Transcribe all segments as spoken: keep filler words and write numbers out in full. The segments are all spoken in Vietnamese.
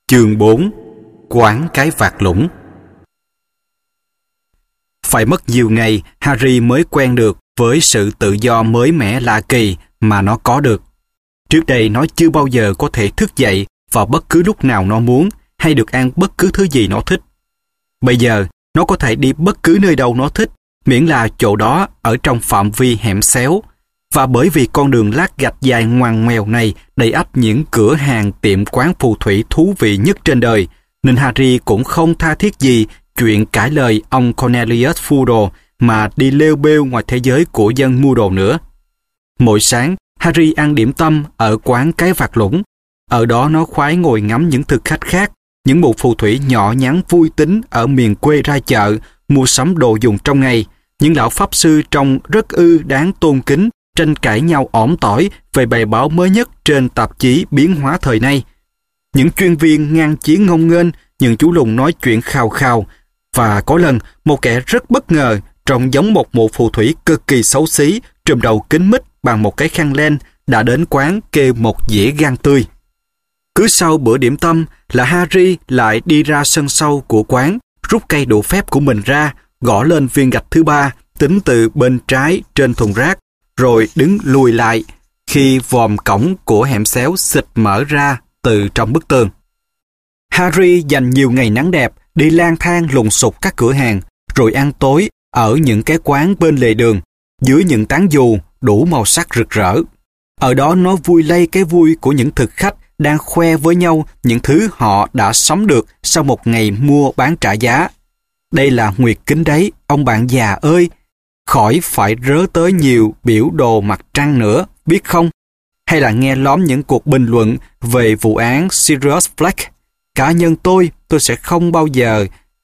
Chương bốn. Quán cái vạt lũng. Phải mất nhiều ngày, Harry mới quen được với sự tự do mới mẻ lạ kỳ mà nó có được. Trước đây nó chưa bao giờ có thể thức dậy vào bất cứ lúc nào nó muốn hay được ăn bất cứ thứ gì nó thích. Bây giờ, nó có thể đi bất cứ nơi đâu nó thích, miễn là chỗ đó ở trong phạm vi hẻm xéo. Và bởi vì con đường lát gạch dài ngoằn ngoèo này đầy ắp những cửa hàng tiệm quán phù thủy thú vị nhất trên đời, nên Harry cũng không tha thiết gì chuyện cãi lời ông Cornelius Fudge mà đi lêu bêu ngoài thế giới của dân mua đồ nữa. Mỗi sáng, Harry ăn điểm tâm ở quán cái vạt lũng. Ở đó nó khoái ngồi ngắm những thực khách khác, những mụ phù thủy nhỏ nhắn vui tính ở miền quê ra chợ, mua sắm đồ dùng trong ngày, những lão pháp sư trông rất ư đáng tôn kính, tranh cãi nhau ỏm tỏi về bài báo mới nhất trên tạp chí biến hóa thời nay. Những chuyên viên ngang chiến ngông nghênh, những chú lùn nói chuyện khào khào, và có lần một kẻ rất bất ngờ trông giống một mụ phù thủy cực kỳ xấu xí, trùm đầu kín mít bằng một cái khăn len, đã đến quán kêu một dĩa gan tươi. Cứ sau bữa điểm tâm là Harry lại đi ra sân sau của quán, rút cây đũa phép của mình ra, gõ lên viên gạch thứ ba, tính từ bên trái trên thùng rác, rồi đứng lùi lại khi vòm cổng của hẻm xéo xịt mở ra từ trong bức tường. Harry dành nhiều ngày nắng đẹp đi lang thang lùng sục các cửa hàng, rồi ăn tối ở những cái quán bên lề đường, dưới những tán dù đủ màu sắc rực rỡ. Ở đó nó vui lây cái vui của những thực khách đang khoe với nhau những thứ họ đã sống được sau một ngày mua bán trả giá. Đây là nguyệt kính đấy, ông bạn già ơi! Khỏi phải rớ tới nhiều biểu đồ mặt trăng nữa, biết không? Hay là nghe lóm những cuộc bình luận về vụ án Sirius Black. Cá nhân tôi, tôi sẽ không bao giờ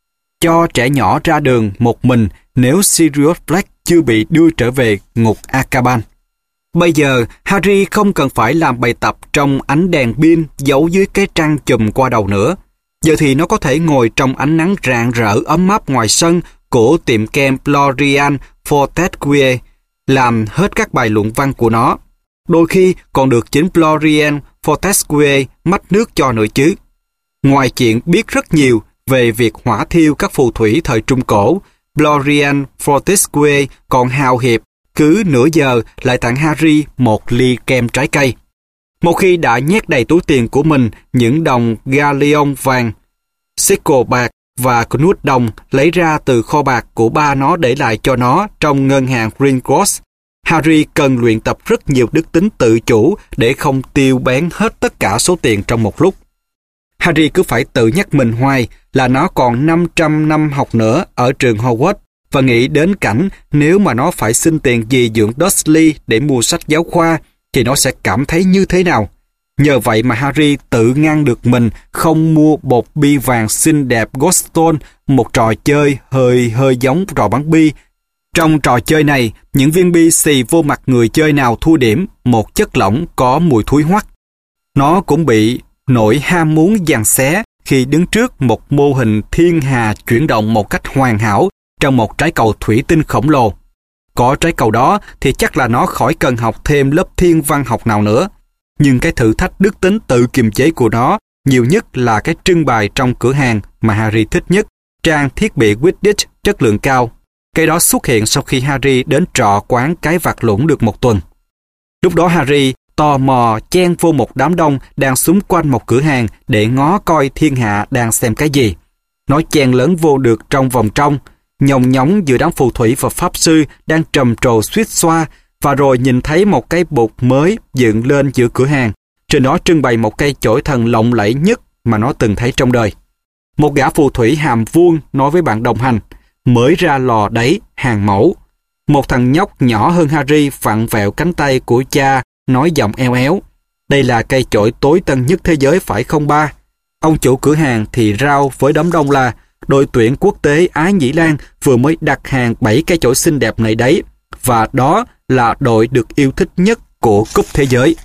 cho trẻ nhỏ ra đường một mình nếu Sirius Black chưa bị đưa trở về ngục Azkaban. Bây giờ, Harry không cần phải làm bài tập trong ánh đèn pin giấu dưới cái trăng chùm qua đầu nữa. Giờ thì nó có thể ngồi trong ánh nắng rạng rỡ ấm áp ngoài sân của tiệm kem Florian Fortescue, làm hết các bài luận văn của nó. Đôi khi còn được chính Florian Fortescue mách nước cho nữa chứ. Ngoài chuyện biết rất nhiều về việc hỏa thiêu các phù thủy thời Trung Cổ, Florian Fortescue còn hào hiệp cứ nửa giờ lại tặng Harry một ly kem trái cây. Một khi đã nhét đầy túi tiền của mình những đồng galleon vàng, sickle bạc và knut đồng lấy ra từ kho bạc của ba nó để lại cho nó trong ngân hàng Gringotts, Harry cần luyện tập rất nhiều đức tính tự chủ để không tiêu bén hết tất cả số tiền trong một lúc. Harry cứ phải tự nhắc mình hoài là nó còn năm trăm năm học nữa ở trường Hogwarts, và nghĩ đến cảnh nếu mà nó phải xin tiền dì dưỡng Dursley để mua sách giáo khoa thì nó sẽ cảm thấy như thế nào. Nhờ vậy mà Harry tự ngăn được mình không mua bột bi vàng xinh đẹp Godstone, một trò chơi hơi hơi giống trò bắn bi. Trong trò chơi này, những viên bi xì vô mặt người chơi nào thua điểm, một chất lỏng có mùi thúi hoắc. Nó cũng bị nỗi ham muốn giằng xé khi đứng trước một mô hình thiên hà chuyển động một cách hoàn hảo trong một trái cầu thủy tinh khổng lồ. Có trái cầu đó thì chắc là nó khỏi cần học thêm lớp thiên văn học nào nữa. Nhưng cái thử thách đức tính tự kiềm chế của nó nhiều nhất là cái trưng bày trong cửa hàng mà Harry thích nhất, trang thiết bị Quidditch chất lượng cao. Cái đó xuất hiện sau khi Harry đến trọ quán cái vạt lũng được một tuần. Lúc đó Harry tò mò chen vô một đám đông đang xúm quanh một cửa hàng để ngó coi thiên hạ đang xem cái gì. Nó chen lớn vô được trong vòng trong, nhòng nhóng giữa đám phù thủy và pháp sư đang trầm trồ suýt xoa, và rồi nhìn thấy một cái bục mới dựng lên giữa cửa hàng. Trên đó trưng bày một cây chổi thần lộng lẫy nhất mà nó từng thấy trong đời. Một gã phù thủy hàm vuông nói với bạn đồng hành, mới ra lò đấy, hàng mẫu. Một thằng nhóc nhỏ hơn Harry vặn vẹo cánh tay của cha, nói giọng eo éo, đây là cây chổi tối tân nhất thế giới phải không ba? Ông chủ cửa hàng thì rao với đám đông là đội tuyển quốc tế Ái Nhĩ Lan vừa mới đặt hàng bảy cây chổi xinh đẹp này đấy, và đó là đội được yêu thích nhất của cúp thế giới.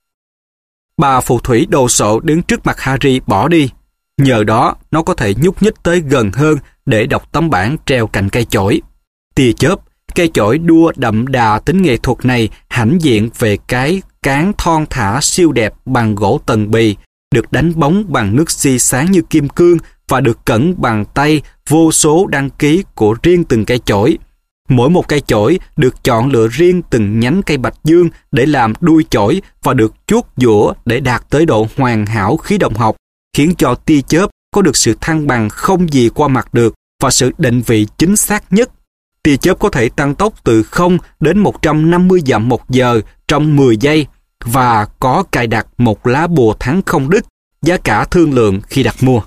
Bà phù thủy đồ sộ đứng trước mặt Harry bỏ đi. Nhờ đó, nó có thể nhúc nhích tới gần hơn để đọc tấm bảng treo cạnh cây chổi. Tia chớp, cây chổi đua đậm đà tính nghệ thuật này hãnh diện về cái cán thon thả siêu đẹp bằng gỗ tần bì, được đánh bóng bằng nước xi sáng như kim cương và được cẩn bằng tay vô số đăng ký của riêng từng cây chổi. Mỗi một cây chổi được chọn lựa riêng từng nhánh cây bạch dương để làm đuôi chổi và được chuốt giũa để đạt tới độ hoàn hảo khí động học, khiến cho tia chớp có được sự thăng bằng không gì qua mặt được và sự định vị chính xác nhất. Tia chớp có thể tăng tốc từ không đến một trăm năm mươi dặm một giờ trong mười giây và có cài đặt một lá bùa thắng không đứt, giá cả thương lượng khi đặt mua.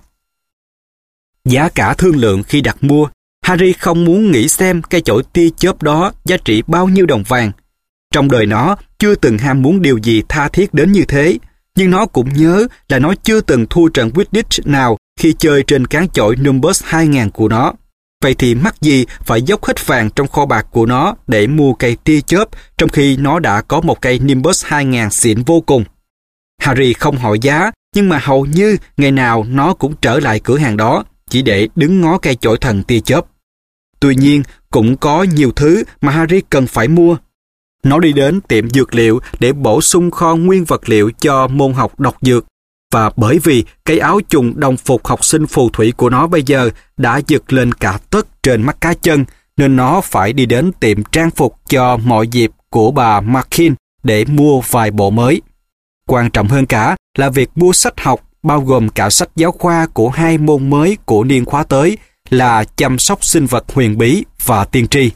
Giá cả thương lượng khi đặt mua, Harry không muốn nghĩ xem cây chổi tia chớp đó giá trị bao nhiêu đồng vàng. Trong đời nó chưa từng ham muốn điều gì tha thiết đến như thế, nhưng nó cũng nhớ là nó chưa từng thua trận Quidditch nào khi chơi trên cán chổi Nimbus hai nghìn của nó. Vậy thì mắc gì phải dốc hết vàng trong kho bạc của nó để mua cây tia chớp, trong khi nó đã có một cây Nimbus hai nghìn xịn vô cùng. Harry không hỏi giá, nhưng mà hầu như ngày nào nó cũng trở lại cửa hàng đó, chỉ để đứng ngó cây chổi thần tia chớp. Tuy nhiên, cũng có nhiều thứ mà Harry cần phải mua. Nó đi đến tiệm dược liệu để bổ sung kho nguyên vật liệu cho môn học độc dược. Và bởi vì cái áo trùng đồng phục học sinh phù thủy của nó bây giờ đã giật lên cả tấc trên mắt cá chân, nên nó phải đi đến tiệm trang phục cho mọi dịp của bà Markin để mua vài bộ mới. Quan trọng hơn cả là việc mua sách học, bao gồm cả sách giáo khoa của hai môn mới của niên khóa tới là chăm sóc sinh vật huyền bí và tiên tri.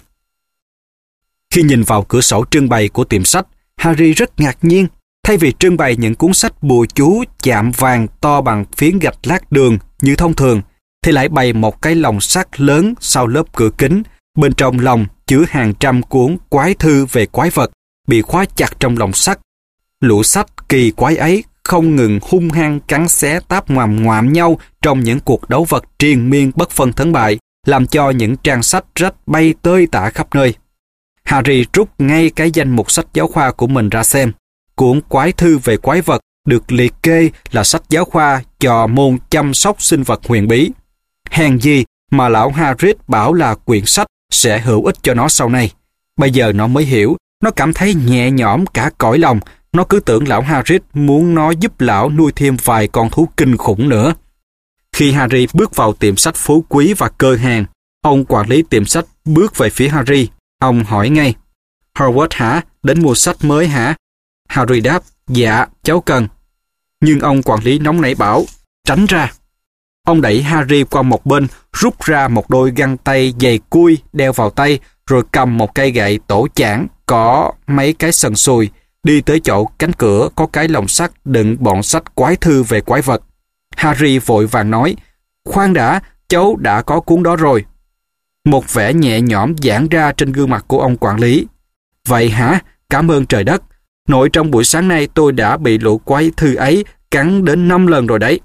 Khi nhìn vào cửa sổ trưng bày của tiệm sách, Harry rất ngạc nhiên. Thay vì trưng bày những cuốn sách bùa chú chạm vàng to bằng phiến gạch lát đường như thông thường, thì lại bày một cái lồng sắt lớn sau lớp cửa kính. Bên trong lồng chứa hàng trăm cuốn quái thư về quái vật bị khóa chặt trong lồng sắt. Lũ sách kỳ quái ấy không ngừng hung hăng cắn xé táp ngoàm ngoạm nhau trong những cuộc đấu vật triền miên bất phân thắng bại, làm cho những trang sách rách bay tơi tả khắp nơi. Harry rút ngay cái danh mục sách giáo khoa của mình ra xem. Cuốn quái thư về quái vật được liệt kê là sách giáo khoa cho môn chăm sóc sinh vật huyền bí. Hèn gì mà lão Hagrid bảo là quyển sách sẽ hữu ích cho nó sau này. Bây giờ nó mới hiểu, nó cảm thấy nhẹ nhõm cả cõi lòng. Nó cứ tưởng lão Hagrid muốn nó giúp lão nuôi thêm vài con thú kinh khủng nữa. Khi Harry bước vào tiệm sách phú quý và cơ hàng, ông quản lý tiệm sách bước về phía Harry. Ông hỏi ngay, Hogwarts hả? Đến mua sách mới hả? Harry đáp, dạ, cháu cần. Nhưng ông quản lý nóng nảy bảo, tránh ra. Ông đẩy Harry qua một bên, rút ra một đôi găng tay dày cui đeo vào tay, rồi cầm một cây gậy tổ chảng có mấy cái sần sùi, đi tới chỗ cánh cửa có cái lồng sắt đựng bọn sách quái thư về quái vật. Harry vội vàng nói, khoan đã, cháu đã có cuốn đó rồi. Một vẻ nhẹ nhõm giãn ra trên gương mặt của ông quản lý. Vậy hả? Cảm ơn trời đất. Nội trong buổi sáng nay tôi đã bị lũ quái thư ấy cắn đến năm lần rồi đấy.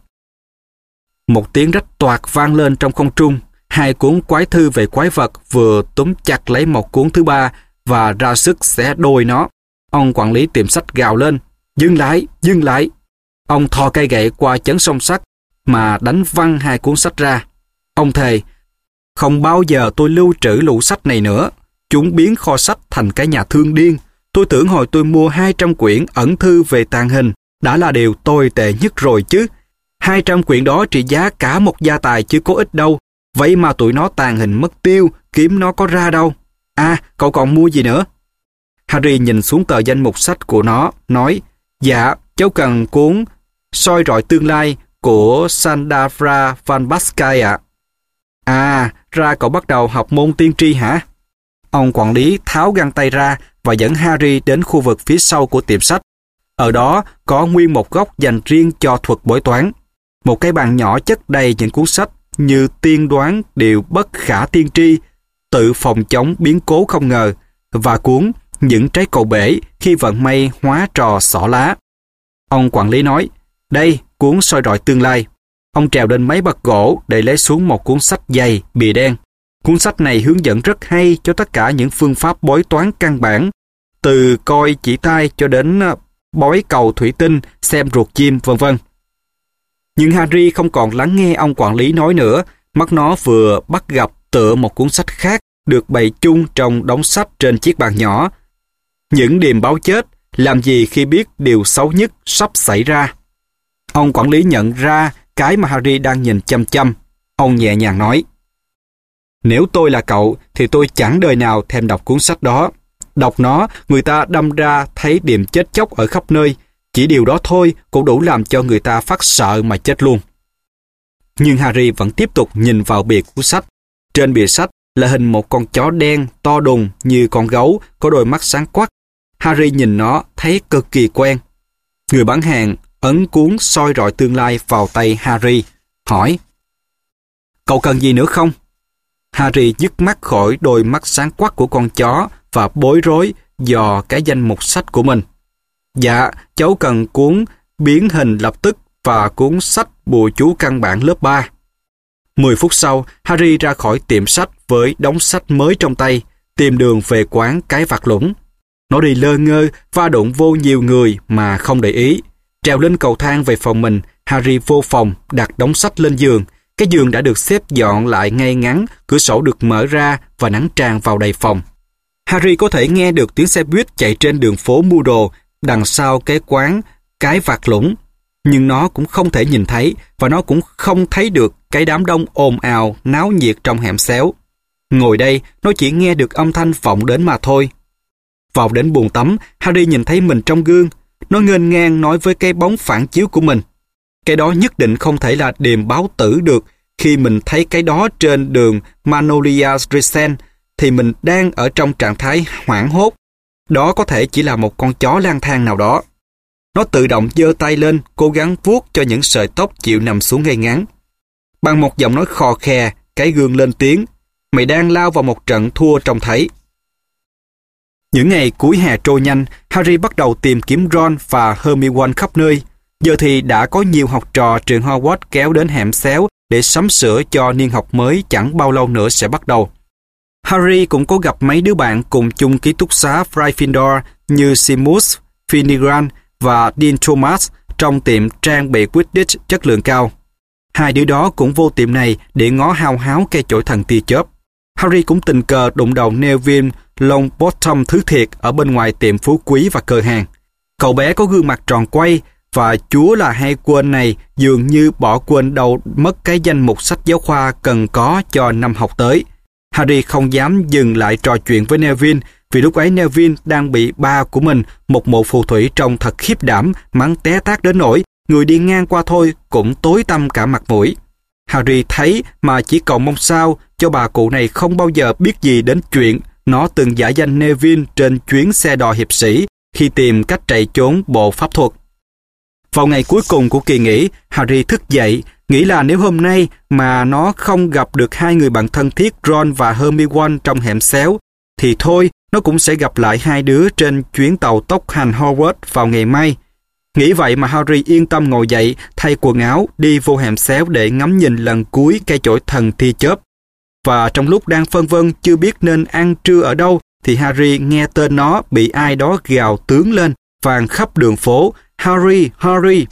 Một tiếng rách toạc vang lên trong không trung. Hai cuốn quái thư về quái vật vừa túm chặt lấy một cuốn thứ ba và ra sức xé đôi nó. Ông quản lý tiệm sách gào lên, dừng lại, dừng lại. Ông thò cây gậy qua chấn song sắt mà đánh văng hai cuốn sách ra. Ông thề, không bao giờ tôi lưu trữ lũ sách này nữa. Chúng biến kho sách thành cái nhà thương điên. Tôi tưởng hồi tôi mua hai trăm quyển ẩn thư về tàng hình đã là điều tồi tệ nhất rồi chứ. hai trăm quyển đó trị giá cả một gia tài chứ có ít đâu. Vậy mà tụi nó tàng hình mất tiêu, kiếm nó có ra đâu. À, cậu còn mua gì nữa? Harry nhìn xuống tờ danh mục sách của nó, nói, dạ, cháu cần cuốn Soi rọi tương lai của Sandavra Van Baskai ạ. À, ra cậu bắt đầu học môn tiên tri hả? Ông quản lý tháo găng tay ra và dẫn Harry đến khu vực phía sau của tiệm sách. Ở đó có nguyên một góc dành riêng cho thuật bói toán. Một cái bàn nhỏ chất đầy những cuốn sách như tiên đoán điều bất khả tiên tri, tự phòng chống biến cố không ngờ, và cuốn Những trái cầu bể khi vận may hóa trò xỏ lá. Ông quản lý nói, đây, cuốn Soi rọi tương lai. Ông trèo lên mấy bậc gỗ để lấy xuống một cuốn sách dày, bìa đen. Cuốn sách này hướng dẫn rất hay cho tất cả những phương pháp bói toán căn bản, từ coi chỉ tay cho đến bói cầu thủy tinh, xem ruột chim, vân vân. Nhưng Harry không còn lắng nghe ông quản lý nói nữa, mắt nó vừa bắt gặp tựa một cuốn sách khác được bày chung trong đống sách trên chiếc bàn nhỏ. Những điềm báo chết, làm gì khi biết điều xấu nhất sắp xảy ra. Ông quản lý nhận ra cái mà Harry đang nhìn chăm chăm. Ông nhẹ nhàng nói: "Nếu tôi là cậu thì tôi chẳng đời nào thèm đọc cuốn sách đó. Đọc nó, người ta đâm ra thấy điểm chết chóc ở khắp nơi. Chỉ điều đó thôi cũng đủ làm cho người ta phát sợ mà chết luôn." Nhưng Harry vẫn tiếp tục nhìn vào bìa cuốn sách. Trên bìa sách là hình một con chó đen to đùng như con gấu, có đôi mắt sáng quắc. Harry nhìn nó thấy cực kỳ quen. Người bán hàng ấn cuốn soi rọi tương lai vào tay Harry, hỏi: "Cậu cần gì nữa không?" Harry dứt mắt khỏi đôi mắt sáng quắc của con chó và bối rối dò cái danh mục sách của mình. "Dạ, cháu cần cuốn Biến hình lập tức và cuốn sách Bùa chú căn bản lớp ba. Mười phút sau, Harry ra khỏi tiệm sách với đống sách mới trong tay, tìm đường về quán Cái Vạt Lũng. Nó đi lơ ngơ, va đụng vô nhiều người mà không để ý. Trèo lên cầu thang về phòng mình, Harry vô phòng, đặt đống sách lên giường. Cái giường đã được xếp dọn lại ngay ngắn, cửa sổ được mở ra và nắng tràn vào đầy phòng. Harry có thể nghe được tiếng xe buýt chạy trên đường phố mua đồ đằng sau cái quán Cái Vạt Lũng. Nhưng nó cũng không thể nhìn thấy, và nó cũng không thấy được cái đám đông ồn ào, náo nhiệt trong hẻm xéo. Ngồi đây, nó chỉ nghe được âm thanh vọng đến mà thôi. Vào đến bồn tắm, Harry nhìn thấy mình trong gương. Nó nghênh ngang nói với cái bóng phản chiếu của mình: "Cái đó nhất định không thể là điềm báo tử được. Khi mình thấy cái đó trên đường Magnolia Crescent, thì mình đang ở trong trạng thái hoảng hốt. Đó có thể chỉ là một con chó lang thang nào đó." Nó tự động giơ tay lên, cố gắng vuốt cho những sợi tóc chịu nằm xuống ngay ngắn. Bằng một giọng nói khò khè, cái gương lên tiếng: "Mày đang lao vào một trận thua trông thấy." Những ngày cuối hè trôi nhanh, Harry bắt đầu tìm kiếm Ron và Hermione khắp nơi. Giờ thì đã có nhiều học trò trường Hogwarts kéo đến hẻm xéo để sắm sửa cho niên học mới chẳng bao lâu nữa sẽ bắt đầu. Harry cũng có gặp mấy đứa bạn cùng chung ký túc xá Gryffindor như Seamus Finnegan và Dean Thomas trong tiệm trang bị Quidditch chất lượng cao. Hai đứa đó cũng vô tiệm này để ngó hao háo cây chổi thần tia chớp. Harry cũng tình cờ đụng đầu Neville Longbottom thứ thiệt ở bên ngoài tiệm phú quý và cơ hàng. Cậu bé có gương mặt tròn quay, và chúa là hay quên này dường như bỏ quên đâu mất cái danh mục sách giáo khoa cần có cho năm học tới. Harry không dám dừng lại trò chuyện với Neville, vì lúc ấy Neville đang bị ba của mình, một mụ phù thủy trông thật khiếp đảm, mắng té tát đến nỗi người đi ngang qua thôi cũng tối tăm cả mặt mũi. Harry thấy mà chỉ cầu mong sao cho bà cụ này không bao giờ biết gì đến chuyện nó từng giả danh Neville trên chuyến xe đò hiệp sĩ khi tìm cách chạy trốn bộ pháp thuật. Vào ngày cuối cùng của kỳ nghỉ, Harry thức dậy, nghĩ là nếu hôm nay mà nó không gặp được hai người bạn thân thiết Ron và Hermione trong hẻm xéo, thì thôi, nó cũng sẽ gặp lại hai đứa trên chuyến tàu tốc hành Hogwarts vào ngày mai. Nghĩ vậy mà Harry yên tâm ngồi dậy, thay quần áo, đi vô hẻm xéo để ngắm nhìn lần cuối cây chổi thần tia chớp. Và trong lúc đang phân vân chưa biết nên ăn trưa ở đâu, thì Harry nghe tên nó bị ai đó gào tướng lên, vang khắp đường phố: "Harry, Harry!"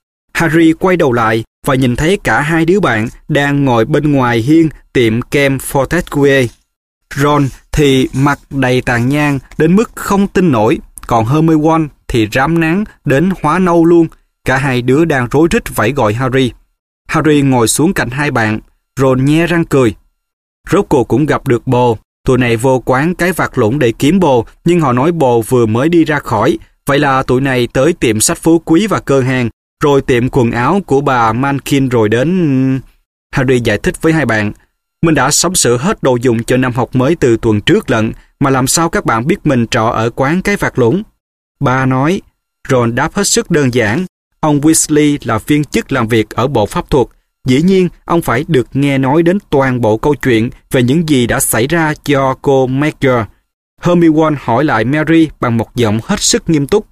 Harry quay đầu lại và nhìn thấy cả hai đứa bạn đang ngồi bên ngoài hiên tiệm kem Fortescue. Ron thì mặt đầy tàn nhang đến mức không tin nổi, còn Hermione thì rám nắng đến hóa nâu luôn. Cả hai đứa đang rối rít vẫy gọi Harry. Harry ngồi xuống cạnh hai bạn, Ron nhe răng cười. Rốt cuộc cũng gặp được bồ. Tụi này vô quán Cái Vạt Lũng để kiếm bồ, nhưng họ nói bồ vừa mới đi ra khỏi. Vậy là tụi này tới tiệm sách phú quý và cơ hàng, rồi tiệm quần áo của bà Mankin rồi đến... Harry giải thích với hai bạn: "Mình đã sắm sửa hết đồ dùng cho năm học mới từ tuần trước lận, mà làm sao các bạn biết mình trọ ở quán Cái Vạt Lũng?" Ba nói. Ron đáp hết sức đơn giản: "Ông Weasley là viên chức làm việc ở bộ pháp thuật. Dĩ nhiên, ông phải được nghe nói đến toàn bộ câu chuyện về những gì đã xảy ra cho cô McGonagall." Hermione hỏi lại Mary bằng một giọng hết sức nghiêm túc: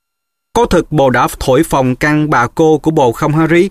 "Có thực bồ đã thổi phồng căn bà cô của bồ không Harry?"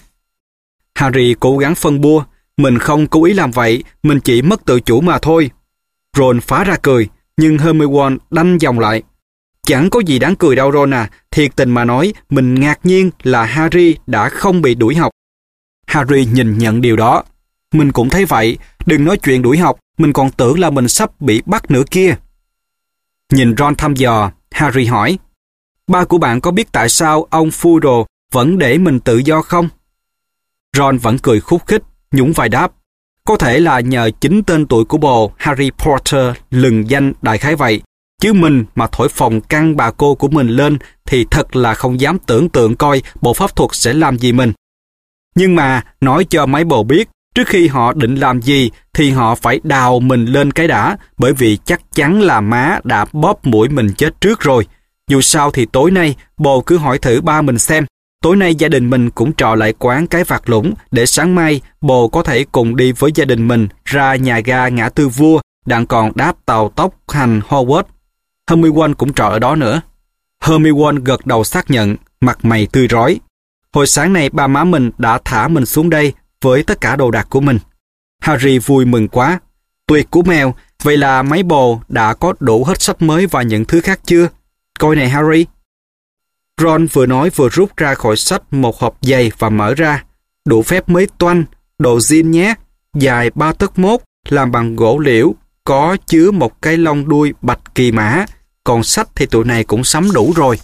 Harry cố gắng phân bua: "Mình không cố ý làm vậy, mình chỉ mất tự chủ mà thôi." Ron phá ra cười, nhưng Hermione đanh dòng lại: "Chẳng có gì đáng cười đâu Ron à, thiệt tình mà nói, mình ngạc nhiên là Harry đã không bị đuổi học." Harry nhìn nhận điều đó: "Mình cũng thấy vậy, đừng nói chuyện đuổi học, mình còn tưởng là mình sắp bị bắt nữa kia." Nhìn Ron thăm dò, Harry hỏi: "Ba của bạn có biết tại sao ông Fudge vẫn để mình tự do không? Ron vẫn cười khúc khích, nhún vai đáp. Có thể là nhờ chính tên tuổi của bồ Harry Potter lừng danh đại khái vậy, chứ mình mà thổi phồng căng bà cô của mình lên thì thật là không dám tưởng tượng coi bộ pháp thuật sẽ làm gì mình. Nhưng mà nói cho mấy bồ biết, trước khi họ định làm gì thì họ phải đào mình lên cái đã, bởi vì chắc chắn là má đã bóp mũi mình chết trước rồi. Dù sao thì tối nay bồ cứ hỏi thử ba mình xem. Tối nay gia đình mình cũng trọ lại quán cái vạt lũng để sáng mai bồ có thể cùng đi với gia đình mình ra nhà ga ngã tư Vua, đặng còn đáp tàu tốc hành Hogwarts. Hermione cũng trọ ở đó nữa. Hermione gật đầu xác nhận, mặt mày tươi rói. Hồi sáng nay ba má mình đã thả mình xuống đây với tất cả đồ đạc của mình. Harry vui mừng quá. Tuyệt của mèo, vậy là mấy bồ đã có đủ hết sách mới và những thứ khác chưa? Coi này Harry. Ron vừa nói vừa rút ra khỏi sách một hộp giày và mở ra. Đủ phép mới toanh, đồ zin nhé, dài ba tấc mốt, làm bằng gỗ liễu, có chứa một cái lông đuôi bạch kỳ mã, còn sách thì tụi này cũng sắm đủ rồi.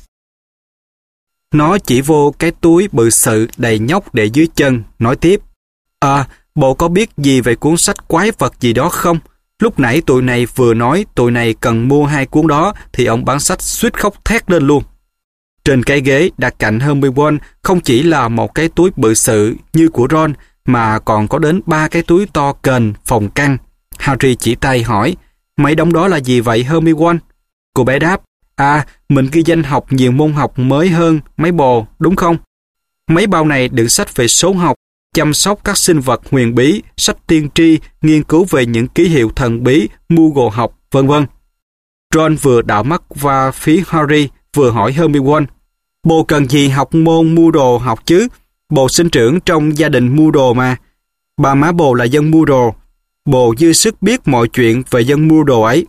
Nó chỉ vô cái túi bự sự đầy nhóc để dưới chân, nói tiếp. À, bộ có biết gì về cuốn sách quái vật gì đó không? Lúc nãy tụi này vừa nói tụi này cần mua hai cuốn đó thì ông bán sách suýt khóc thét lên luôn. Trên cái ghế đặt cạnh Hermione không chỉ là một cái túi bự sự như của Ron mà còn có đến ba cái túi to kềnh phòng căng. Harry chỉ tay hỏi, mấy đống đó là gì vậy Hermione? Cô bé đáp, à, mình ghi danh học nhiều môn học mới hơn mấy bồ, đúng không? Mấy bao này đựng sách về số học, chăm sóc các sinh vật huyền bí, sách tiên tri, nghiên cứu về những ký hiệu thần bí, Muggle học, vân vân. Ron vừa đảo mắt qua phía Harry, vừa hỏi Hermione, bồ cần gì học môn Muggle học chứ? Bồ sinh trưởng trong gia đình Muggle mà. Bà má bồ là dân Muggle. Bồ dư sức biết mọi chuyện về dân Muggle ấy.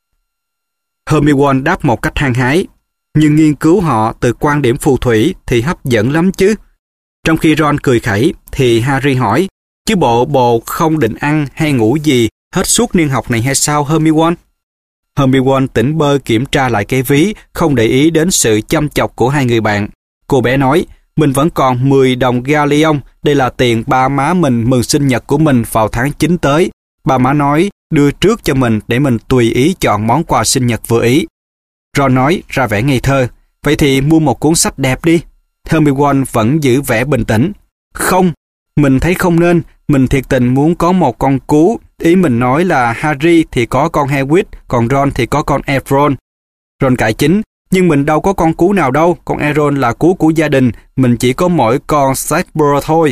Hermione đáp một cách hăng hái, nhưng nghiên cứu họ từ quan điểm phù thủy thì hấp dẫn lắm chứ. Trong khi Ron cười khẩy, thì Harry hỏi, chứ bộ bồ không định ăn hay ngủ gì hết suốt niên học này hay sao Hermione? Hermione tỉnh bơ kiểm tra lại cái ví, không để ý đến sự chăm chọc của hai người bạn. Cô bé nói, mình vẫn còn mười đồng galleon, đây là tiền ba má mình mừng sinh nhật của mình vào tháng chín tới. Ba má nói đưa trước cho mình để mình tùy ý chọn món quà sinh nhật vừa ý. Ron nói ra vẻ ngây thơ, vậy thì mua một cuốn sách đẹp đi. Hermione vẫn giữ vẻ bình tĩnh. Không, mình thấy không nên, mình thiệt tình muốn có một con cú. Ý mình nói là Harry thì có con Hagrid, còn Ron thì có con Errol. Ron cãi chính, nhưng mình đâu có con cú nào đâu, con Errol là cú của gia đình, mình chỉ có mỗi con Strasbourg thôi.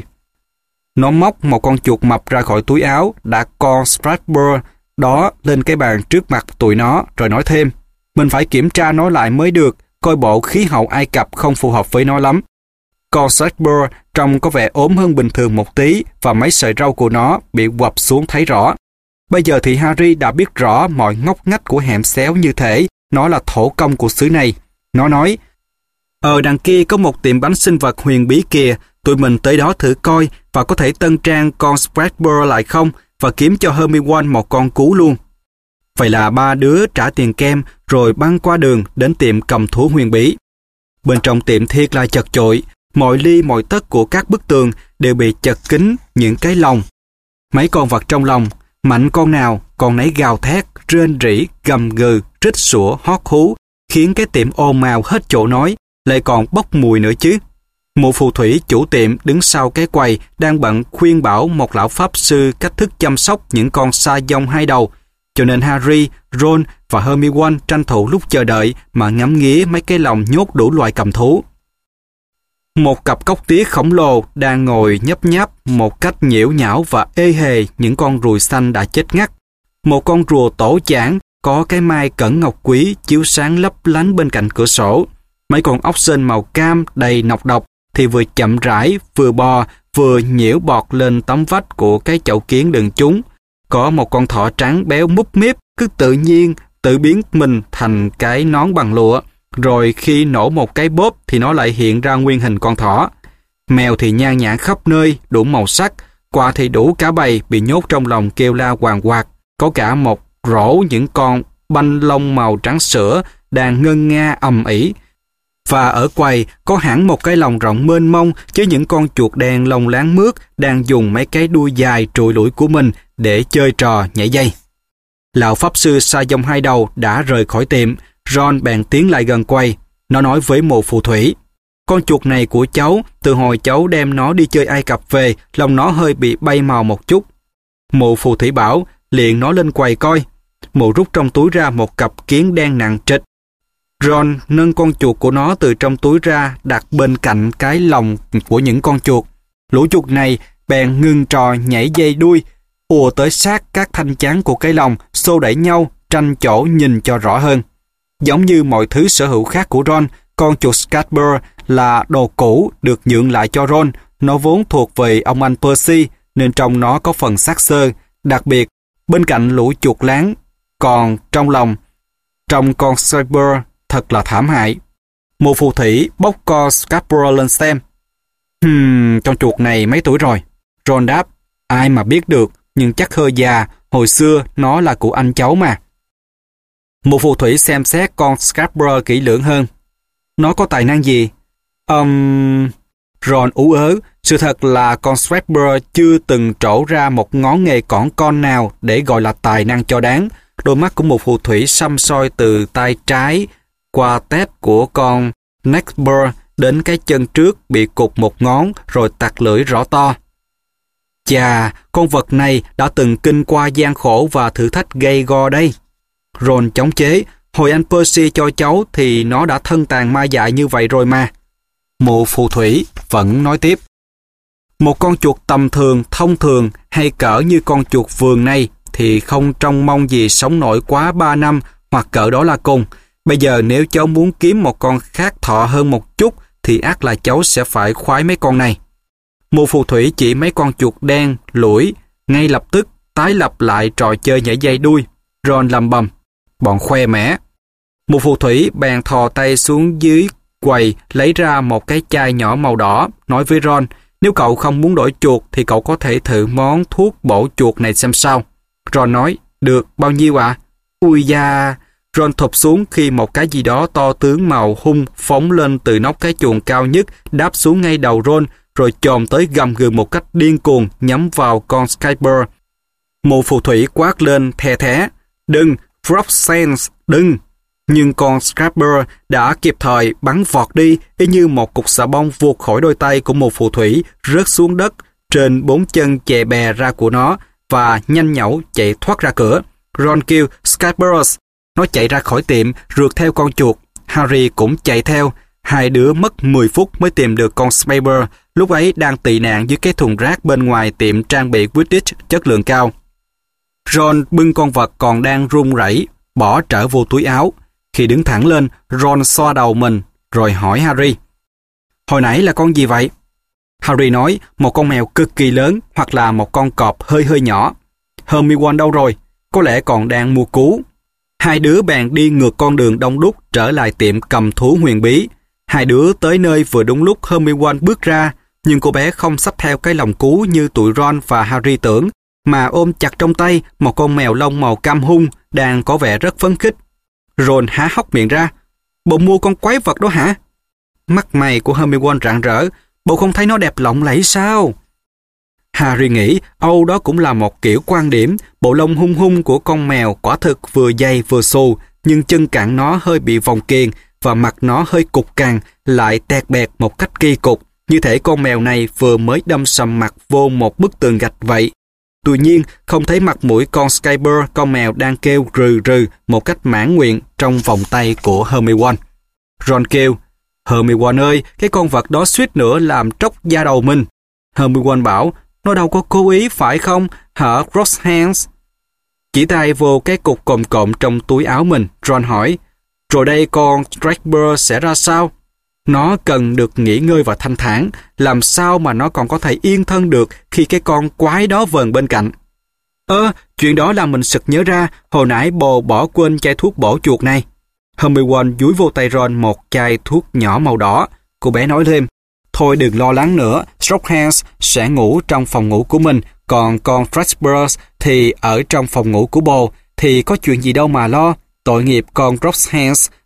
Nó móc một con chuột mập ra khỏi túi áo, đặt con Strasbourg đó lên cái bàn trước mặt tụi nó, rồi nói thêm, mình phải kiểm tra nó lại mới được, coi bộ khí hậu Ai Cập không phù hợp với nó lắm. Con Strasbourg trông có vẻ ốm hơn bình thường một tí và mấy sợi râu của nó bị quặp xuống thấy rõ. Bây giờ thì Harry đã biết rõ mọi ngóc ngách của hẻm xéo như thể nó là thổ công của xứ này. Nó nói, Ờ đằng kia có một tiệm bánh sinh vật huyền bí kìa, tụi mình tới đó thử coi và có thể tân trang con Strasbourg lại không và kiếm cho Hermione một con cú luôn. Vậy là ba đứa trả tiền kem rồi băng qua đường đến tiệm cầm thú huyền bí. Bên trong tiệm thiệt là chật chội, mọi ly mọi tấc của các bức tường đều bị chật kín những cái lồng. Mấy con vật trong lồng, mạnh con nào, con nấy gào thét, rên rỉ, gầm gừ, rít sủa, hót hú, khiến cái tiệm ồn ào hết chỗ nói, lại còn bốc mùi nữa chứ. Mụ phù thủy chủ tiệm đứng sau cái quầy đang bận khuyên bảo một lão pháp sư cách thức chăm sóc những con sa dông hai đầu, cho nên Harry, Ron và Hermione tranh thủ lúc chờ đợi mà ngắm nghía mấy cái lồng nhốt đủ loại cầm thú. Một cặp cóc tía khổng lồ đang ngồi nhấp nháp một cách nhiễu nhão và ê hề những con ruồi xanh đã chết ngắt. Một con rùa tổ chảng có cái mai cẩn ngọc quý chiếu sáng lấp lánh bên cạnh cửa sổ. Mấy con ốc sên màu cam đầy nọc độc thì vừa chậm rãi, vừa bò, vừa nhiễu bọt lên tấm vách của cái chậu kiến đựng chúng. Có một con thỏ trắng béo múp míp cứ tự nhiên tự biến mình thành cái nón bằng lụa, rồi khi nổ một cái bóp thì nó lại hiện ra nguyên hình con thỏ. Mèo thì nhan nhản khắp nơi, đủ màu sắc, quạ thì đủ cả bầy bị nhốt trong lòng kêu la hoàng quạt. Có cả một rổ những con banh lông màu trắng sữa đang ngân nga ầm ĩ. Và ở quầy có hẳn một cái lồng rộng mênh mông với những con chuột đen lông láng mướt đang dùng mấy cái đuôi dài trụi lủi của mình để chơi trò nhảy dây. Lão pháp sư sa dông hai đầu đã rời khỏi tiệm. Ron bèn tiến lại gần quầy. Nó nói với mụ phù thủy: con chuột này của cháu, từ hồi cháu đem nó đi chơi Ai Cập về, lòng nó hơi bị bay màu một chút. Mụ phù thủy bảo: liền nó lên quầy coi. Mụ rút trong túi ra một cặp kiến đen nặng trịch. Ron nâng con chuột của nó từ trong túi ra, đặt bên cạnh cái lồng của những con chuột. Lũ chuột này bèn ngưng trò nhảy dây đuôi, ùa tới sát các thanh chán của cái lồng, xô đẩy nhau, tranh chỗ nhìn cho rõ hơn. Giống như mọi thứ sở hữu khác của Ron, con chuột Scatber là đồ cũ được nhượng lại cho Ron. Nó vốn thuộc về ông anh Percy, nên trong nó có phần xác xơ. Đặc biệt, bên cạnh lũ chuột láng, còn trong lòng, trong con Scatber thật là thảm hại. Một phù thủy bốc con Scatber lên xem. Hmm, con chuột này mấy tuổi rồi? Ron đáp: ai mà biết được, nhưng chắc hơi già, hồi xưa nó là của anh cháu mà. Một phù thủy xem xét con Scatber kỹ lưỡng hơn. Nó có tài năng gì? Um... Ron ú ớ. Sự thật là con Scatber chưa từng trổ ra một ngón nghề cỏn con nào để gọi là tài năng cho đáng. Đôi mắt của một phù thủy xăm soi từ tay trái qua tép của con Neckber đến cái chân trước bị cụt một ngón rồi tặc lưỡi rõ to. Chà, con vật này đã từng kinh qua gian khổ và thử thách gây go đây. Ron chống chế: hồi anh Percy cho cháu thì nó đã thân tàn ma dại như vậy rồi mà. Mụ phù thủy vẫn nói tiếp: một con chuột tầm thường, thông thường hay cỡ như con chuột vườn này thì không trông mong gì sống nổi quá ba năm hoặc cỡ đó là cùng. Bây giờ nếu cháu muốn kiếm một con khác thọ hơn một chút thì ắt là cháu sẽ phải khoái mấy con này. Mụ phù thủy chỉ mấy con chuột đen lủi, ngay lập tức tái lập lại trò chơi nhảy dây đuôi. Ron lầm bầm: bọn khoe mẽ. Mụ phù thủy bèn thò tay xuống dưới quầy lấy ra một cái chai nhỏ màu đỏ, nói với Ron: nếu cậu không muốn đổi chuột thì cậu có thể thử món thuốc bổ chuột này xem sao. Ron nói: được, bao nhiêu ạ? À? Ui da! Ron thụp xuống khi một cái gì đó to tướng màu hung phóng lên từ nóc cái chuồng cao nhất, đáp xuống ngay đầu Ron, rồi chồm tới gầm gừ một cách điên cuồng nhắm vào con Scatber. Mụ phù thủy quát lên the thé: đừng, Frogsense, đừng! Nhưng con Scatber đã kịp thời bắn vọt đi, y như một cục xà bông vụt khỏi đôi tay của một phù thủy, rớt xuống đất trên bốn chân chè bè ra của nó và nhanh nhẩu chạy thoát ra cửa. Ron kêu: Scatberus! Nó chạy ra khỏi tiệm, rượt theo con chuột. Harry cũng chạy theo. Hai đứa mất mười phút mới tìm được con Scatber, lúc ấy đang tị nạn dưới cái thùng rác bên ngoài tiệm trang bị Quidditch chất lượng cao. Ron bưng con vật còn đang run rẩy, bỏ trở vô túi áo. Khi đứng thẳng lên, Ron xoa đầu mình, rồi hỏi Harry: hồi nãy là con gì vậy? Harry nói: một con mèo cực kỳ lớn, hoặc là một con cọp hơi hơi nhỏ. Hermione đâu rồi? Có lẽ còn đang mua cú. Hai đứa bèn đi ngược con đường đông đúc trở lại tiệm cầm thú huyền bí. Hai đứa tới nơi vừa đúng lúc Hermione bước ra, nhưng cô bé không xách theo cái lồng cú như tụi Ron và Harry tưởng, mà ôm chặt trong tay một con mèo lông màu cam hung đang có vẻ rất phấn khích. Ron há hốc miệng ra: bộ mua con quái vật đó hả? Mắt mày của Hermione rạng rỡ: bộ không thấy nó đẹp lộng lẫy sao? Harry nghĩ âu đó cũng là một kiểu quan điểm. Bộ lông hung hung của con mèo quả thực vừa dày vừa xù, nhưng chân cẳng nó hơi bị vòng kiềng và mặt nó hơi cục cằn, lại tẹt bẹt một cách kỳ cục, như thể con mèo này vừa mới đâm sầm mặt vô một bức tường gạch vậy. Tuy nhiên, không thấy mặt mũi con Scatber, con mèo đang kêu rừ rừ một cách mãn nguyện trong vòng tay của Hermione. Ron kêu: Hermione ơi, cái con vật đó suýt nữa làm tróc da đầu mình. Hermione bảo: nó đâu có cố ý phải không, hả Crosshans? Chỉ tay vô cái cục cộm cộm trong túi áo mình, Ron hỏi: rồi đây con Scatber sẽ ra sao? Nó cần được nghỉ ngơi và thanh thản, làm sao mà nó còn có thể yên thân được khi cái con quái đó vờn bên cạnh. Ơ, chuyện đó làm mình sực nhớ ra, hồi nãy bồ bỏ quên chai thuốc bổ chuột này. Hermione dúi vô tay Ron một chai thuốc nhỏ màu đỏ. Cô bé nói thêm: thôi đừng lo lắng nữa, Crosshans sẽ ngủ trong phòng ngủ của mình, còn con Scatber thì ở trong phòng ngủ của bồ, thì có chuyện gì đâu mà lo. Tội nghiệp con Crosshans,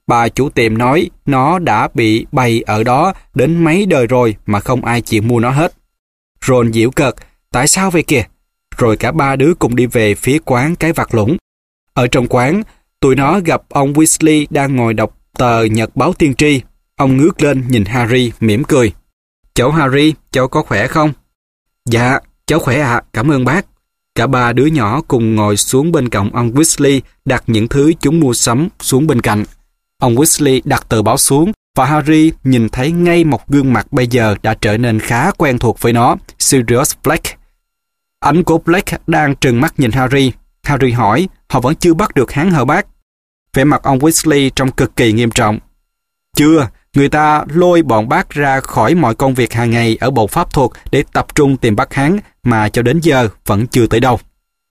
Bà chủ tiệm nói nó đã bị bày ở đó đến mấy đời rồi mà không ai chịu mua nó hết. Ron giễu cợt, tại sao vậy kìa? Rồi cả ba đứa cùng đi về phía quán cái vặt lũng. Ở trong quán, tụi nó gặp ông Weasley đang ngồi đọc tờ nhật báo tiên tri. Ông ngước lên nhìn Harry mỉm cười. Cháu Harry, cháu có khỏe không? Dạ, cháu khỏe ạ, à, cảm ơn bác. Cả ba đứa nhỏ cùng ngồi xuống bên cạnh ông Weasley, đặt những thứ chúng mua sắm xuống bên cạnh. Ông Weasley đặt tờ báo xuống và Harry nhìn thấy ngay một gương mặt bây giờ đã trở nên khá quen thuộc với nó, Sirius Black. Ánh của Black đang trừng mắt nhìn Harry. Harry hỏi, họ vẫn chưa bắt được hắn hả bác? Vẻ mặt ông Weasley trông cực kỳ nghiêm trọng. Chưa, người ta lôi bọn bác ra khỏi mọi công việc hàng ngày ở bộ pháp thuật để tập trung tìm bắt hắn mà cho đến giờ vẫn chưa tới đâu.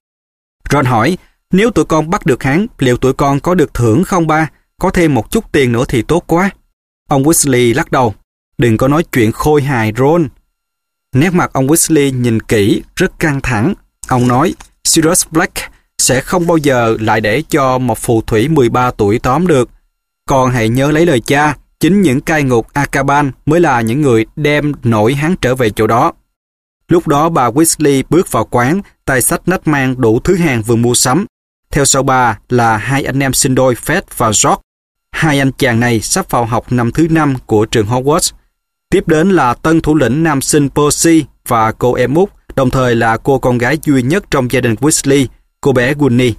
Ron hỏi, nếu tụi con bắt được hắn, liệu tụi con có được thưởng không ba? Có thêm một chút tiền nữa thì tốt quá. Ông Weasley lắc đầu. Đừng có nói chuyện khôi hài Ron. Nét mặt ông Weasley nhìn kỹ, rất căng thẳng. Ông nói, Sirius Black sẽ không bao giờ lại để cho một phù thủy mười ba tuổi tóm được. Con hãy nhớ lấy lời cha, chính những cai ngục Azkaban mới là những người đem nổi hắn trở về chỗ đó. Lúc đó bà Weasley bước vào quán, tay xách nách mang đủ thứ hàng vừa mua sắm. Theo sau bà là hai anh em sinh đôi Fred và George. Hai anh chàng này sắp vào học năm thứ năm của trường Hogwarts. Tiếp đến là tân thủ lĩnh nam sinh Percy và cô em út, đồng thời là cô con gái duy nhất trong gia đình Weasley, cô bé Ginny.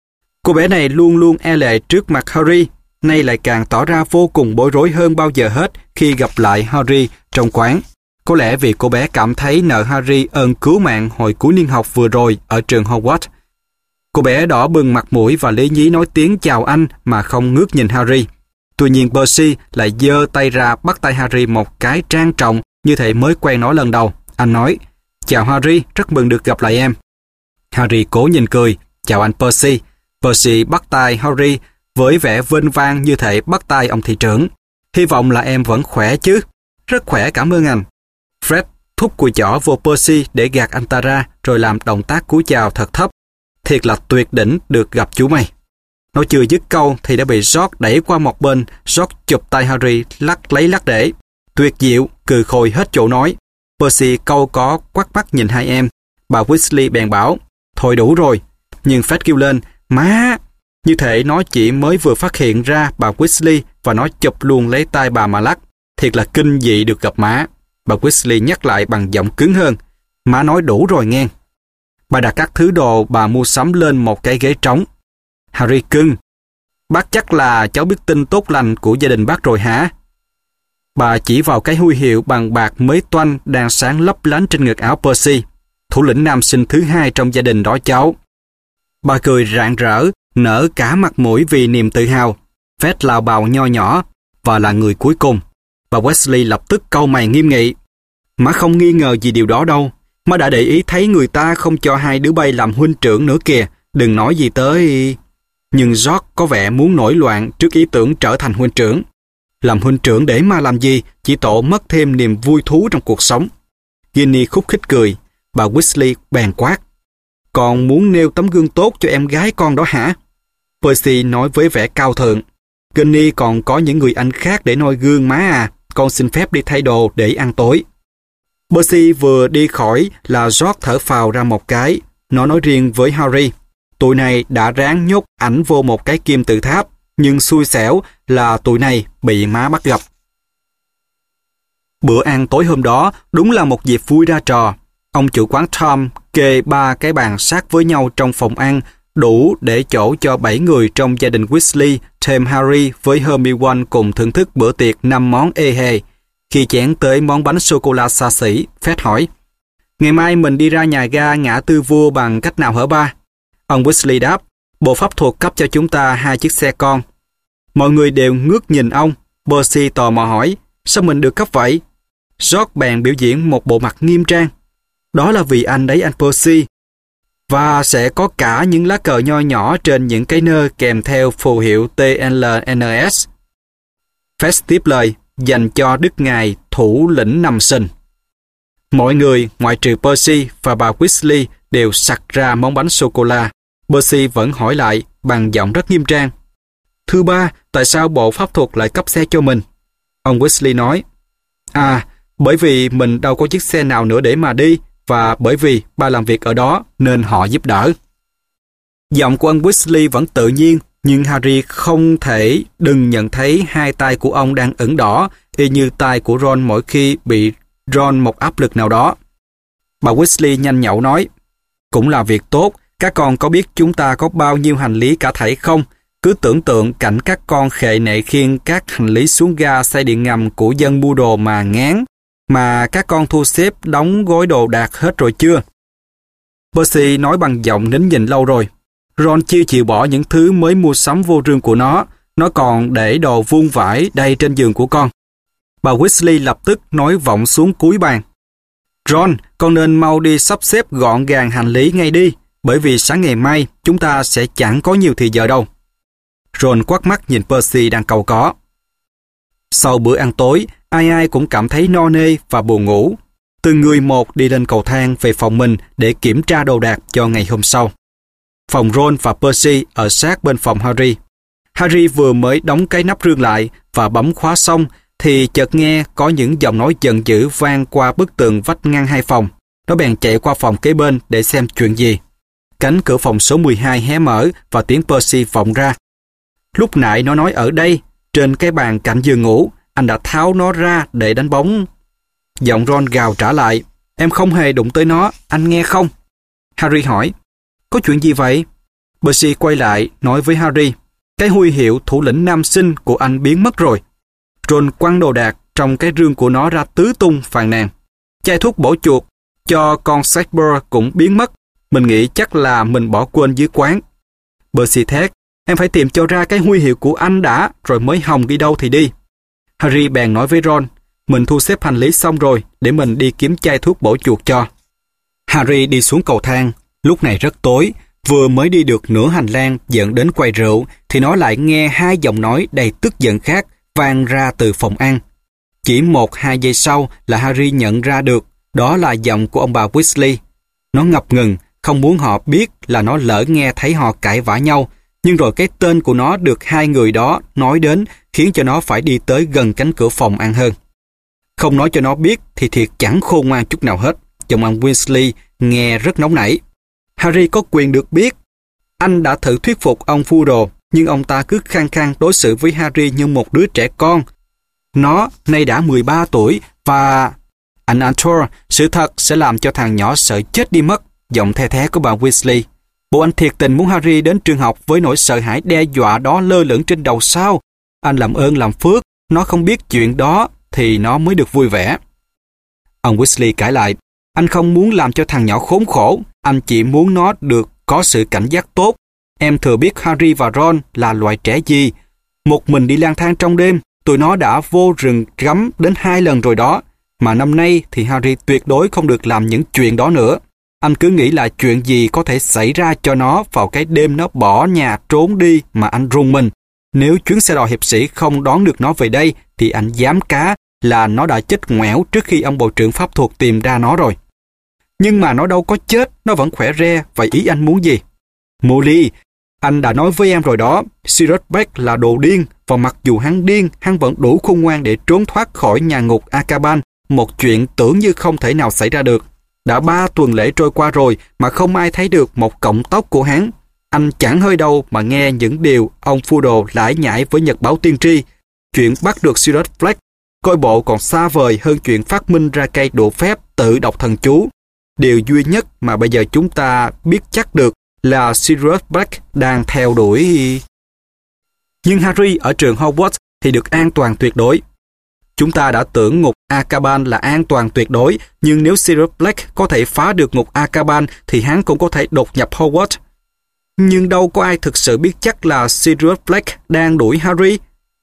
Cô bé này luôn luôn e lệ trước mặt Harry, nay lại càng tỏ ra vô cùng bối rối hơn bao giờ hết khi gặp lại Harry trong quán. Có lẽ vì cô bé cảm thấy nợ Harry ơn cứu mạng hồi cuối niên học vừa rồi ở trường Hogwarts. Cô bé đỏ bừng mặt mũi và lý nhí nói tiếng chào anh mà không ngước nhìn Harry. Tuy nhiên Percy lại giơ tay ra bắt tay Harry một cái trang trọng như thể mới quen nó lần đầu. Anh nói, chào Harry, rất mừng được gặp lại em. Harry cố nhìn cười, chào anh Percy. Percy bắt tay Harry với vẻ vênh vang như thể bắt tay ông thị trưởng. Hy vọng là em vẫn khỏe chứ. Rất khỏe, cảm ơn anh. Fred thúc cùi chỏ vô Percy để gạt anh ta ra rồi làm động tác cúi chào thật thấp. Thiệt là tuyệt đỉnh được gặp chú mày. Nó chưa dứt câu thì đã bị George đẩy qua một bên. George chụp tay Harry lắc lấy lắc để. Tuyệt diệu, cười khôi hết chỗ nói. Percy câu có quắc mắt nhìn hai em. Bà Weasley bèn bảo, thôi đủ rồi. Nhưng Fred kêu lên, má! Như thể nó chỉ mới vừa phát hiện ra bà Weasley và nó chụp luôn lấy tay bà mà lắc. Thiệt là kinh dị được gặp má. Bà Weasley nhắc lại bằng giọng cứng hơn. Má nói đủ rồi nghe. Bà đặt các thứ đồ bà mua sắm lên một cái ghế trống. Harry cưng, bác chắc là cháu biết tin tốt lành của gia đình bác rồi hả? Bà chỉ vào cái huy hiệu bằng bạc mới toanh đang sáng lấp lánh trên ngực áo Percy, thủ lĩnh nam sinh thứ hai trong gia đình đó cháu. Bà cười rạng rỡ, nở cả mặt mũi vì niềm tự hào. Fred lào bào nho nhỏ và là người cuối cùng. Bà Weasley lập tức cau mày nghiêm nghị. Má không nghi ngờ gì điều đó đâu. Má đã để ý thấy người ta không cho hai đứa bay làm huynh trưởng nữa kìa. Đừng nói gì tới... Nhưng George có vẻ muốn nổi loạn trước ý tưởng trở thành huynh trưởng. Làm huynh trưởng để mà làm gì, chỉ tổ mất thêm niềm vui thú trong cuộc sống. Ginny khúc khích cười. Bà Weasley bèn quát. Con muốn nêu tấm gương tốt cho em gái con đó hả? Percy nói với vẻ cao thượng. Ginny còn có những người anh khác để noi gương má à. Con xin phép đi thay đồ để ăn tối. Percy vừa đi khỏi là George thở phào ra một cái. Nó nói riêng với Harry. Tụi này đã ráng nhốt ảnh vô một cái kim tự tháp, nhưng xui xẻo là tụi này bị má bắt gặp. Bữa ăn tối hôm đó đúng là một dịp vui ra trò. Ông chủ quán Tom kê ba cái bàn sát với nhau trong phòng ăn, đủ để chỗ cho bảy người trong gia đình Weasley, thêm Harry với Hermione cùng thưởng thức bữa tiệc năm món ê hề. Khi chén tới món bánh sô-cô-la xa xỉ, Fred hỏi, ngày mai mình đi ra nhà ga ngã tư vua bằng cách nào hả ba? Ông Weasley đáp, bộ pháp thuật cấp cho chúng ta hai chiếc xe con. Mọi người đều ngước nhìn ông. Percy tò mò hỏi, sao mình được cấp vậy? George bèn biểu diễn một bộ mặt nghiêm trang. Đó là vì anh đấy anh Percy. Và sẽ có cả những lá cờ nho nhỏ trên những cái nơ kèm theo phù hiệu T L N S. Fred tiếp lời, dành cho đức ngài thủ lĩnh năm sinh. Mọi người, ngoại trừ Percy và bà Weasley, đều sặc ra món bánh sô-cô-la. Percy vẫn hỏi lại bằng giọng rất nghiêm trang. Thưa ba, tại sao bộ pháp thuật lại cấp xe cho mình? Ông Weasley nói, À, bởi vì mình đâu có chiếc xe nào nữa để mà đi, và bởi vì ba làm việc ở đó nên họ giúp đỡ. Giọng của ông Weasley vẫn tự nhiên, nhưng Harry không thể đừng nhận thấy hai tay của ông đang ửng đỏ, y như tay của Ron mỗi khi bị Ron một áp lực nào đó. Bà Weasley nhanh nhậu nói, Cũng là việc tốt, các con có biết chúng ta có bao nhiêu hành lý cả thảy không? Cứ tưởng tượng cảnh các con khệ nệ khiêng các hành lý xuống ga xe điện ngầm của dân mua đồ mà ngán, mà các con thu xếp đóng gói đồ đạc hết rồi chưa? Percy nói bằng giọng nín nhịn lâu rồi. Ron chưa chịu bỏ những thứ mới mua sắm vô rương của nó, nó còn để đồ vuông vải đầy trên giường của con. Bà Weasley lập tức nói vọng xuống cuối bàn. Ron, con nên mau đi sắp xếp gọn gàng hành lý ngay đi, bởi vì sáng ngày mai chúng ta sẽ chẳng có nhiều thì giờ đâu. Ron quắt mắt nhìn Percy đang cau có. Sau bữa ăn tối, ai ai cũng cảm thấy no nê và buồn ngủ. Từng người một đi lên cầu thang về phòng mình để kiểm tra đồ đạc cho ngày hôm sau. Phòng Ron và Percy ở sát bên phòng Harry. Harry vừa mới đóng cái nắp rương lại và bấm khóa xong thì chợt nghe có những giọng nói giận dữ vang qua bức tường vách ngăn hai phòng. Nó bèn chạy qua phòng kế bên để xem chuyện gì. Cánh cửa phòng số mười hai hé mở và tiếng Percy vọng ra. Lúc nãy nó nói ở đây, trên cái bàn cạnh giường ngủ, anh đã tháo nó ra để đánh bóng. Giọng Ron gào trả lại, em không hề đụng tới nó, anh nghe không? Harry hỏi, có chuyện gì vậy? Percy quay lại, nói với Harry, cái huy hiệu thủ lĩnh nam sinh của anh biến mất rồi. Ron quăng đồ đạc trong cái rương của nó ra tứ tung phàn nàn. Chai thuốc bổ chuột cho con Sackbur cũng biến mất. Mình nghĩ chắc là mình bỏ quên dưới quán. Percy thét, em phải tìm cho ra cái huy hiệu của anh đã, rồi mới hòng đi đâu thì đi. Harry bèn nói với Ron, mình thu xếp hành lý xong rồi, để mình đi kiếm chai thuốc bổ chuột cho. Harry đi xuống cầu thang, lúc này rất tối, vừa mới đi được nửa hành lang dẫn đến quầy rượu, thì nó lại nghe hai giọng nói đầy tức giận khác vang ra từ phòng ăn. Chỉ một hai giây sau là Harry nhận ra được, đó là giọng của ông bà Weasley. Nó ngập ngừng, không muốn họ biết là nó lỡ nghe thấy họ cãi vã nhau, nhưng rồi cái tên của nó được hai người đó nói đến khiến cho nó phải đi tới gần cánh cửa phòng ăn hơn. Không nói cho nó biết thì thiệt chẳng khôn ngoan chút nào hết. Giọng ông Weasley nghe rất nóng nảy. Harry có quyền được biết. Anh đã thử thuyết phục ông Fudge, nhưng ông ta cứ khăng khăng đối xử với Harry như một đứa trẻ con. Nó nay đã mười ba tuổi và... Anh Arthur, sự thật sẽ làm cho thằng nhỏ sợ chết đi mất. Giọng the thé của bà Weasley. Bộ anh thiệt tình muốn Harry đến trường học với nỗi sợ hãi đe dọa đó lơ lửng trên đầu sao? Anh làm ơn làm phước, nó không biết chuyện đó thì nó mới được vui vẻ. Ông Weasley cãi lại, anh không muốn làm cho thằng nhỏ khốn khổ, anh chỉ muốn nó được có sự cảnh giác tốt. Em thừa biết Harry và Ron là loại trẻ gì. Một mình đi lang thang trong đêm, tụi nó đã vô rừng gắm đến hai lần rồi đó. Mà năm nay thì Harry tuyệt đối không được làm những chuyện đó nữa. Anh cứ nghĩ là chuyện gì có thể xảy ra cho nó vào cái đêm nó bỏ nhà trốn đi mà anh rùng mình. Nếu chuyến xe đò hiệp sĩ không đón được nó về đây thì anh dám cá là nó đã chết ngoẻo trước khi ông bộ trưởng pháp thuật tìm ra nó rồi. Nhưng mà nó đâu có chết, nó vẫn khỏe re. Vậy ý anh muốn gì? Molly, anh đã nói với em rồi đó, Sirius Black là đồ điên, và mặc dù hắn điên, hắn vẫn đủ khôn ngoan để trốn thoát khỏi nhà ngục Azkaban, một chuyện tưởng như không thể nào xảy ra được. Đã ba tuần lễ trôi qua rồi mà không ai thấy được một cọng tóc của hắn. Anh chẳng hơi đâu mà nghe những điều ông Fudge lải nhải với nhật báo tiên tri. Chuyện bắt được Sirius Black coi bộ còn xa vời hơn chuyện phát minh ra cây đũa phép tự đọc thần chú. Điều duy nhất mà bây giờ chúng ta biết chắc được là Sirius Black đang theo đuổi. Nhưng Harry ở trường Hogwarts thì được an toàn tuyệt đối. Chúng ta đã tưởng ngục Azkaban là an toàn tuyệt đối, nhưng nếu Sirius Black có thể phá được ngục Azkaban thì hắn cũng có thể đột nhập Hogwarts. Nhưng đâu có ai thực sự biết chắc là Sirius Black đang đuổi Harry.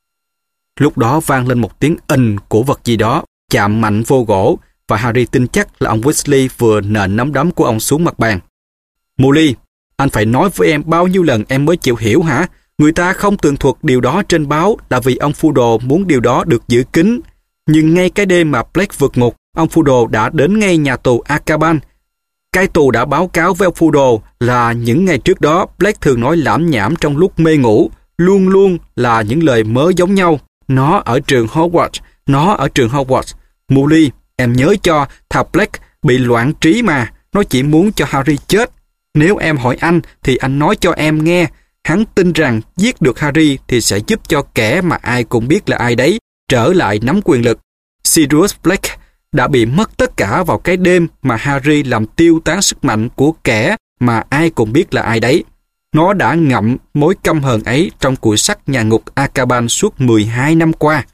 Lúc đó vang lên một tiếng ình của vật gì đó chạm mạnh vô gỗ, và Harry tin chắc là ông Weasley vừa nện nắm đấm của ông xuống mặt bàn. Molly, anh phải nói với em bao nhiêu lần em mới chịu hiểu hả? Người ta không tường thuật điều đó trên báo là vì ông Fudge muốn điều đó được giữ kín. Nhưng ngay cái đêm mà Black vượt ngục, ông Fudge đã đến ngay nhà tù Azkaban. Cai tù đã báo cáo với ông Fudge là những ngày trước đó Black thường nói lảm nhảm trong lúc mê ngủ, luôn luôn là những lời mớ giống nhau. Nó ở trường Hogwarts, nó ở trường Hogwarts. Molly, em nhớ cho, thằng Black bị loạn trí mà, nó chỉ muốn cho Harry chết. Nếu em hỏi anh thì anh nói cho em nghe, hắn tin rằng giết được Harry thì sẽ giúp cho kẻ mà ai cũng biết là ai đấy trở lại nắm quyền lực. Sirius Black đã bị mất tất cả vào cái đêm mà Harry làm tiêu tán sức mạnh của kẻ mà ai cũng biết là ai đấy. Nó đã ngậm mối căm hờn ấy trong củi sắt nhà ngục Azkaban suốt mười hai năm qua.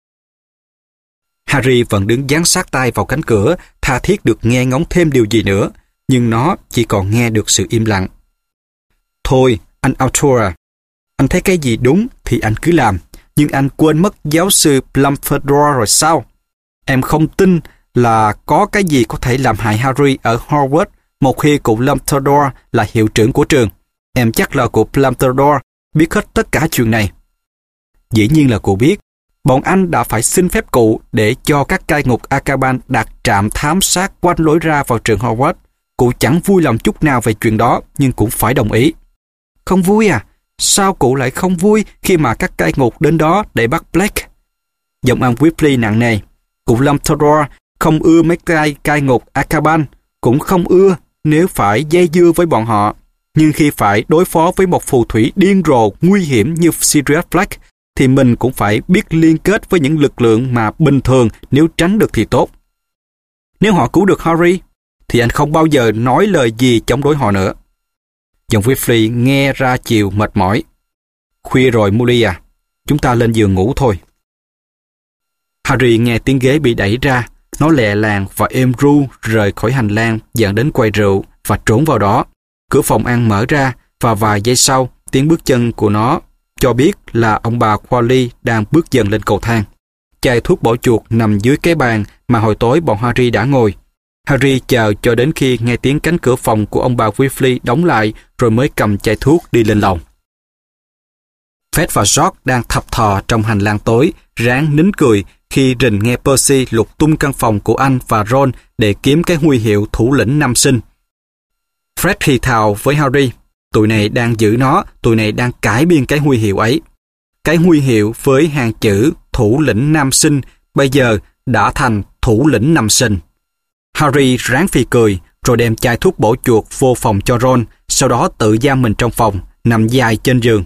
Harry vẫn đứng dán sát tay vào cánh cửa, tha thiết được nghe ngóng thêm điều gì nữa, nhưng nó chỉ còn nghe được sự im lặng. Thôi, anh Arthur à, anh thấy cái gì đúng thì anh cứ làm, nhưng anh quên mất giáo sư Dumbledore rồi sao? Em không tin là có cái gì có thể làm hại Harry ở Hogwarts một khi cụ Dumbledore là hiệu trưởng của trường. Em chắc là cụ Dumbledore biết hết tất cả chuyện này. Dĩ nhiên là cụ biết. Bọn anh đã phải xin phép cụ để cho các cai ngục Azkaban đặt trạm thám sát quanh lối ra vào trường Hogwarts. Cụ chẳng vui lòng chút nào về chuyện đó, nhưng cũng phải đồng ý. Không vui à? Sao cụ lại không vui khi mà các cai ngục đến đó để bắt Black? Giọng ông Weasley nặng nề. Cụ Dumbledore không ưa mấy cai cai ngục Azkaban, cũng không ưa nếu phải dây dưa với bọn họ. Nhưng khi phải đối phó với một phù thủy điên rồ, nguy hiểm như Sirius Black, thì mình cũng phải biết liên kết với những lực lượng mà bình thường nếu tránh được thì tốt. Nếu họ cứu được Harry, thì anh không bao giờ nói lời gì chống đối họ nữa. Giọng Weasley nghe ra chiều mệt mỏi. Khuya rồi Molly à, chúng ta lên giường ngủ thôi. Harry nghe tiếng ghế bị đẩy ra, nó lẹ làng và êm ru rời khỏi hành lang dẫn đến quầy rượu và trốn vào đó. Cửa phòng ăn mở ra và vài giây sau, tiếng bước chân của nó cho biết là ông bà Qualley đang bước dần lên cầu thang. Chai thuốc bổ chuột nằm dưới cái bàn mà hồi tối bọn Harry đã ngồi. Harry chờ cho đến khi nghe tiếng cánh cửa phòng của ông bà Weasley đóng lại rồi mới cầm chai thuốc đi lên lầu. Fred và George đang thập thò trong hành lang tối, ráng nín cười khi rình nghe Percy lục tung căn phòng của anh và Ron để kiếm cái huy hiệu thủ lĩnh năm sinh. Fred thì thào với Harry, tụi này đang giữ nó, tụi này đang cải biên cái huy hiệu ấy. Cái huy hiệu với hàng chữ thủ lĩnh nam sinh bây giờ đã thành thủ lĩnh năm sinh. Harry ráng phì cười, rồi đem chai thuốc bổ chuột vô phòng cho Ron, sau đó tự giam mình trong phòng, nằm dài trên giường.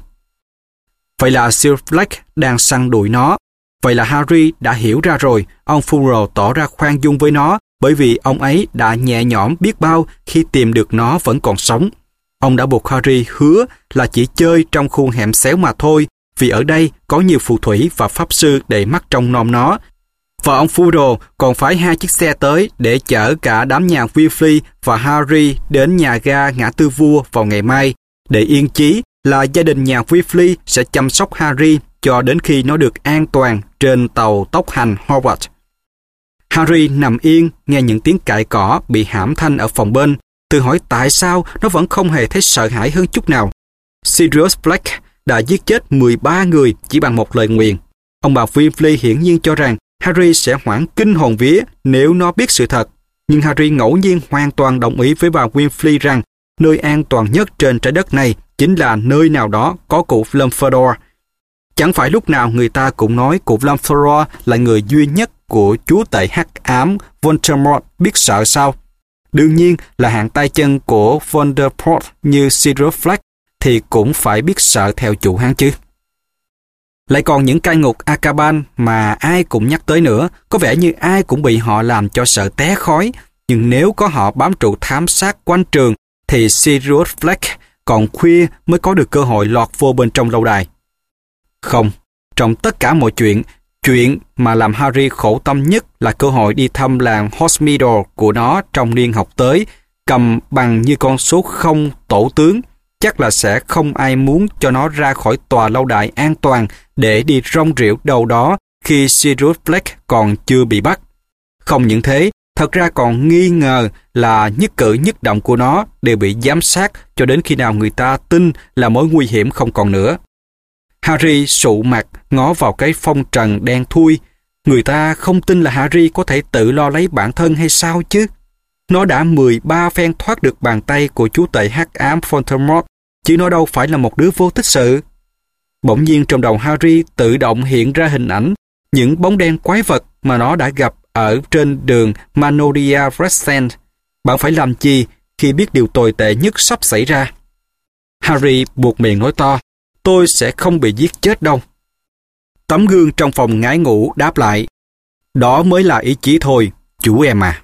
Vậy là Sirius Black đang săn đuổi nó. Vậy là Harry đã hiểu ra rồi, ông Furrow tỏ ra khoan dung với nó, bởi vì ông ấy đã nhẹ nhõm biết bao khi tìm được nó vẫn còn sống. Ông đã buộc Harry hứa là chỉ chơi trong khu hẻm xéo mà thôi, vì ở đây có nhiều phù thủy và pháp sư để mắt trông nom nó. Và ông Furrow còn phái hai chiếc xe tới để chở cả đám nhà Weasley và Harry đến nhà ga ngã tư vua vào ngày mai, để yên chí là gia đình nhà Weasley sẽ chăm sóc Harry cho đến khi nó được an toàn trên tàu tốc hành Hogwarts. Harry nằm yên nghe những tiếng cãi cỏ bị hãm thanh ở phòng bên, tự hỏi tại sao nó vẫn không hề thấy sợ hãi hơn chút nào. Sirius Black đã giết chết mười ba người chỉ bằng một lời nguyền. Ông bà Weasley hiển nhiên cho rằng Harry sẽ hoảng kinh hồn vía nếu nó biết sự thật. Nhưng Harry ngẫu nhiên hoàn toàn đồng ý với bà Weasley rằng nơi an toàn nhất trên trái đất này chính là nơi nào đó có cụ Dumbledore. Chẳng phải lúc nào người ta cũng nói cụ Dumbledore là người duy nhất của chúa tể hắc ám Voldemort biết sợ sao? Đương nhiên là hạng tay chân của Voldemort như Sirius Black thì cũng phải biết sợ theo chủ hắn chứ. Lại còn những cai ngục Azkaban mà ai cũng nhắc tới nữa, có vẻ như ai cũng bị họ làm cho sợ té khói, nhưng nếu có họ bám trụ thám sát quanh trường thì Sirius Black còn khuya mới có được cơ hội lọt vô bên trong lâu đài. Không, trong tất cả mọi chuyện, chuyện mà làm Harry khổ tâm nhất là cơ hội đi thăm làng Hogsmeade của nó trong niên học tới, cầm bằng như con số không tổ tướng. Chắc là sẽ không ai muốn cho nó ra khỏi tòa lâu đài an toàn để đi rong rỉu đâu đó khi Sirius Black còn chưa bị bắt. Không những thế, thật ra còn nghi ngờ là nhất cử nhất động của nó đều bị giám sát cho đến khi nào người ta tin là mối nguy hiểm không còn nữa. Harry sụ mặt ngó vào cái phong trần đen thui. Người ta không tin là Harry có thể tự lo lấy bản thân hay sao chứ? Nó đã mười ba phen thoát được bàn tay của chúa tể hắc ám Voldemort, chứ nó đâu phải là một đứa vô tích sự. Bỗng nhiên trong đầu Harry tự động hiện ra hình ảnh những bóng đen quái vật mà nó đã gặp ở trên đường Magnolia Crescent. Bạn phải làm chi khi biết điều tồi tệ nhất sắp xảy ra? Harry buột miệng nói to, tôi sẽ không bị giết chết đâu. Tấm gương trong phòng ngái ngủ đáp lại, đó mới là ý chí thôi, chú em à.